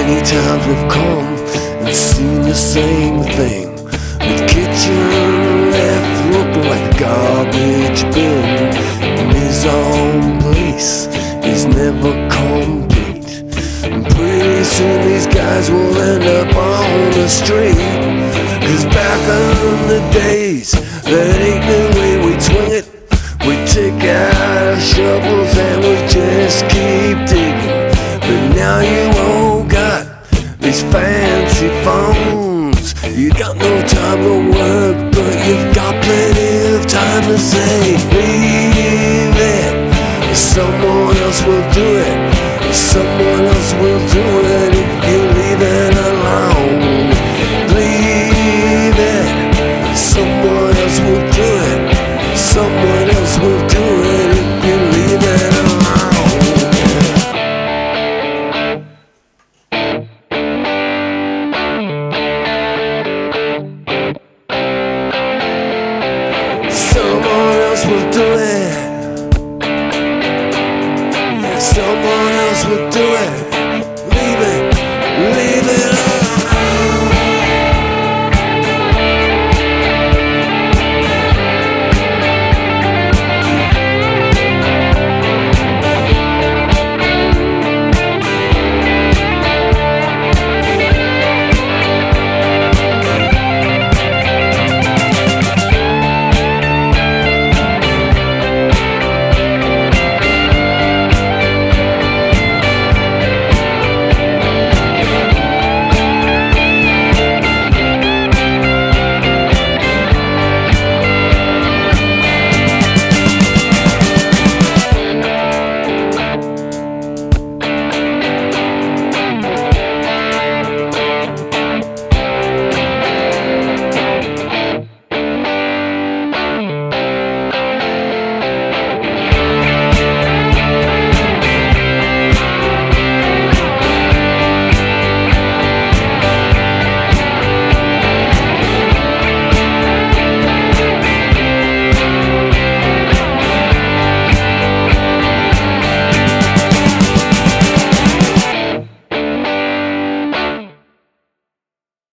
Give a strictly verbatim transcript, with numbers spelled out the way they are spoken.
many times we've come and seen the same thing. The kitchen left looking like a garbage bin, and his own place is never complete. And pretty soon these guys will end up on the street. Cause back in the days, that ain't the way we swing it. We take out our shovels and we just keep digging. But now you all got these fancy phones. You got no time to work, but you've got plenty of time to say, leave it, someone else will do it, someone else